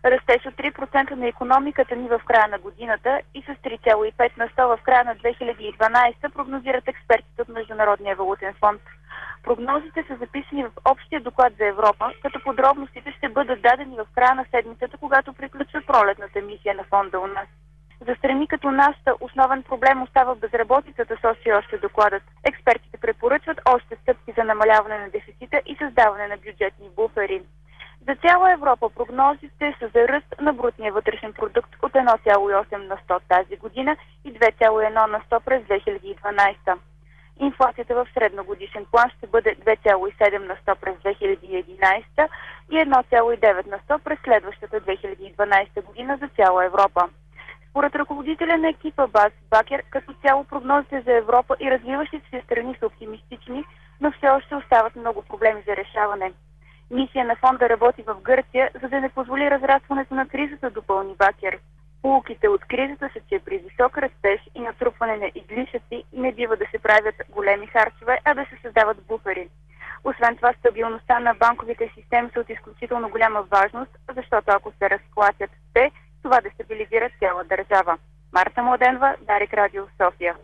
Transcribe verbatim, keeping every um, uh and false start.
Растеж от три процента на икономиката ни в края на годината и с три цяло и пет на сто в края на две хиляди и дванадесета прогнозират експертите от Международния валутен фонд. Прогнозите са записани в общия доклад за Европа, като подробностите ще бъдат дадени в края на седмицата, когато приключва пролетната мисия на фонда у нас. За страни като нашата основен проблем остава безработицата, сочи още докладът. Експертите препоръчват още стъпки за намаляване на дефицита и създаване на бюджетни буфери. За цяла Европа прогнозите са за ръст на брутния вътрешен продукт от едно цяло и осем на сто тази година и две цяло и едно на сто през две хиляди и дванадесета. Инфлацията в средногодишен план ще бъде две цяло и седем на сто през две хиляди и единадесета и едно цяло и девет на сто през следващата две хиляди и дванадесета година за цяла Европа. Според ръководителя на екипа Бас Бакер, като цяло прогнозите за Европа и развиващите се страни са оптимистични, но все още остават много проблеми за решаване. Мисия на фонда работи в Гърция, за да не позволи разрастването на кризата, допълни Бакер. Поуките от кризата са, че при висок растеж и натрупване на излишъци не бива да се правят големи харчове, а да се създават буфери. Освен това, стабилността на банковите системи са от изключително голяма важност, защото ако се разклатят те, това дестабилизира цяла държава. Марта Младенова, Дарик Радио, София.